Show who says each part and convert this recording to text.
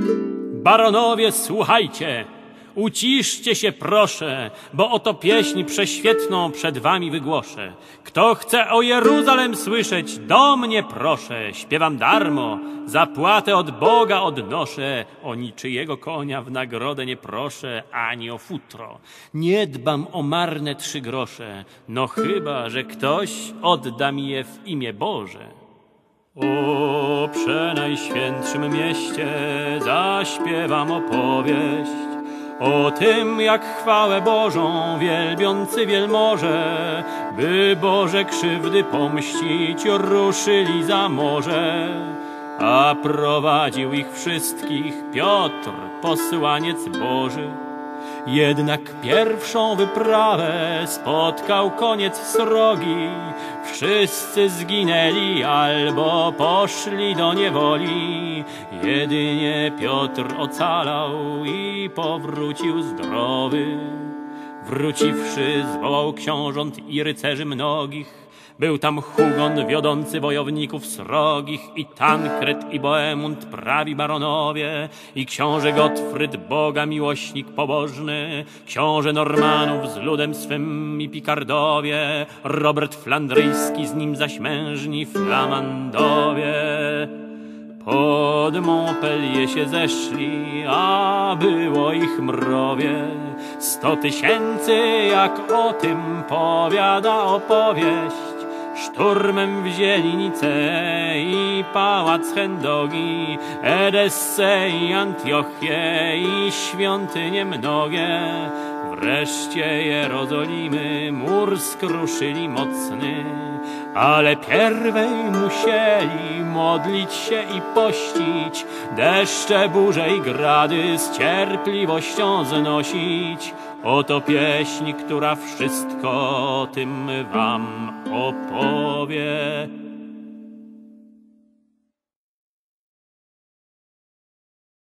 Speaker 1: Baronowie, słuchajcie, uciszcie się proszę, bo oto pieśń prześwietną przed wami wygłoszę. Kto chce o Jeruzalem słyszeć, do mnie proszę. Śpiewam darmo, zapłatę od Boga odnoszę. O niczyjego konia w nagrodę nie proszę, ani o futro. Nie dbam o marne 3 grosze, no chyba, że ktoś odda mi je w imię Boże. O przenajświętszym mieście zaśpiewam opowieść o tym, jak chwałę Bożą wielbiący wielmoże, by Boże krzywdy pomścić, ruszyli za morze. A prowadził ich wszystkich Piotr, posłaniec Boży. Jednak pierwszą wyprawę spotkał koniec srogi. Wszyscy zginęli albo poszli do niewoli. Jedynie Piotr ocalał i powrócił zdrowy. Wróciwszy, zwołał książąt i rycerzy mnogich. Był tam Hugon, wiodący wojowników srogich, i Tankret, i Boemund, prawi baronowie, i książę Gottfryd, Boga miłośnik pobożny, książę Normanów z ludem swym i Pikardowie, Robert Flandryjski, z nim zaś mężni Flamandowie. Pod Montpellier się zeszli, a było ich mrowie. 100 000, jak o tym powiada opowieść. Szturmem wzięli Nicę i pałac Chendogi, Edessę i Antiochię i świątynie mnogie. Wreszcie Jerozolimy mur skruszyli mocny, ale pierwej musieli modlić się i pościć, deszcze, burze i grady z cierpliwością znosić. Oto pieśń, która wszystko o tym wam opowie.